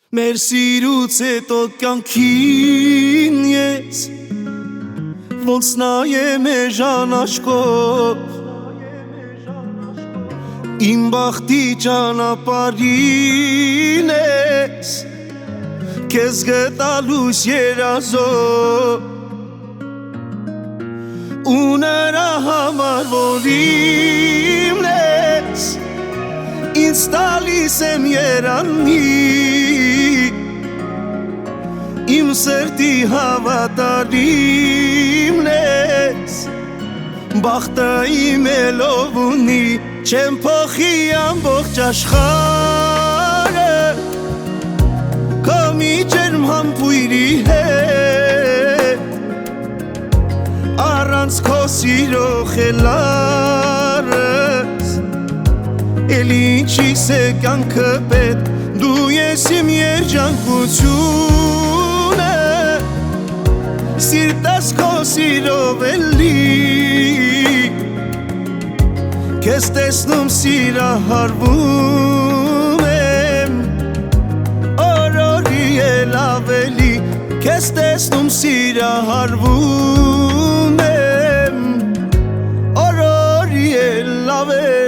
Մեր սիրուց հետո կյանքին ես ոնց նայեմ էժան աչքով Իմ բախտի ճանապարհին ես Քեզ գտալուս երազով Ու նրա համար որ իմն ես Ինձ տալիս եմ երանի Իմ սրտի հավատարիմն ես Բախտը իմ էլով ունի Չեմ փոխի ամբողջ աշխարհը Քո մի ջերմ համբույրի հետ Առանց քո սիրո խելարս Էլի ինչիս է կյանքը պետք Դու ես իմ երջանկությունը Սիրտս քո սիրով էլի Քեզ տեսնում սիրահարվում եմ Օրորի էլ ավելի Քեզ տեսնում սիրահարվում եմ Օրորի էլ ավելի